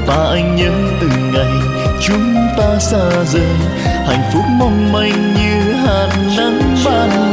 và anh nhớ từng ngày chúng ta xa rời, hạnh phúc mong manh như hạt nắng ban